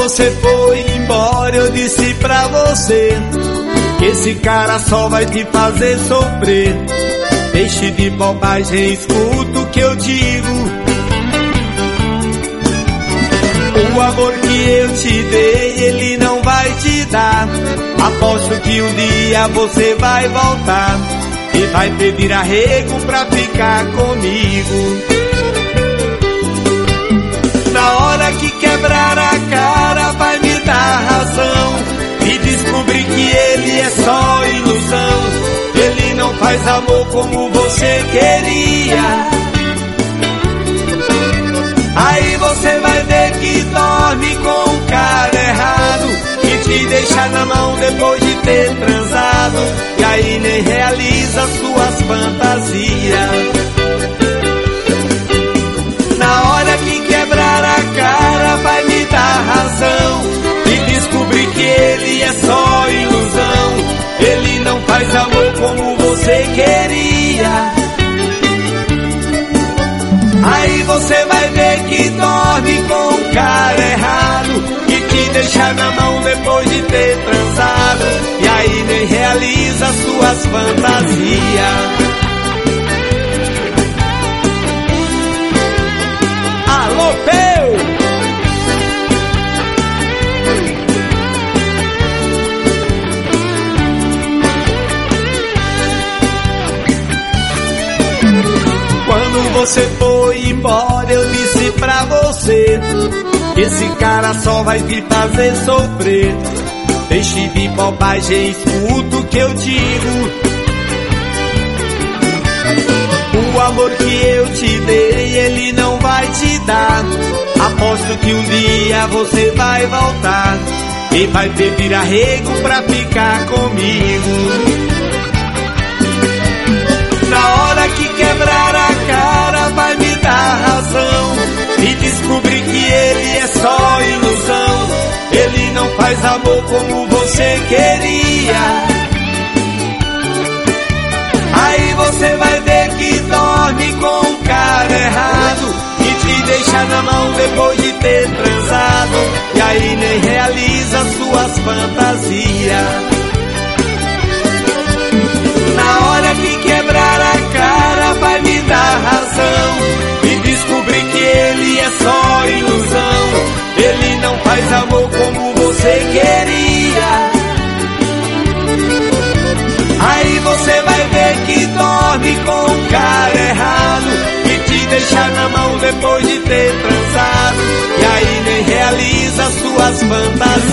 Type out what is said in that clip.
você foi embora, eu disse pra você que esse cara só vai te fazer sofrer. Deixe de bobagem, escuta o que eu digo. O amor que eu te dei, ele não vai te dar. Aposto que um dia você vai voltar e vai pedir arrego pra ficar comigo. Na hora que quebrar a cara, vai me dar razão e descobrir que ele é só ilusão. Ele não faz amor como você queria. Aí você vai ver que dorme com o cara errado e te deixa na mão depois de ter transado. E aí nem realiza suas fantasias. Na hora que quebrar a cara, vai me dar razão e descobrir que ele é só ilusão. Ele não faz amor como você queria. Aí você vai ver que dorme com o cara errado e te deixa na mão depois de ter transado. E aí nem realiza suas fantasias. Alô, Peu! Quando você foi embora, eu disse pra você que esse cara só vai te fazer sofrer. Deixe de bobagem, escuta o que eu digo. O amor que eu te dei, ele não vai te dar. Aposto que um dia você vai voltar e vai pedir arrego pra ficar comigo. Na hora que quebrar a cara, vai me dar razão e descobrir que ele é só ilusão. Ele não faz amor como você queria. Aí você vai ver que dorme com o cara errado e te deixa na mão depois de ter transado. E aí nem realiza suas fantasias. Na hora que quebrar a cara, vai me dar razão e descobrir que ele é só ilusão. Ele não faz amor como você queria. Aí você vai ver que dorme com o cara errado e te deixa na mão depois de ter transado. E aí nem realiza suas fantasias.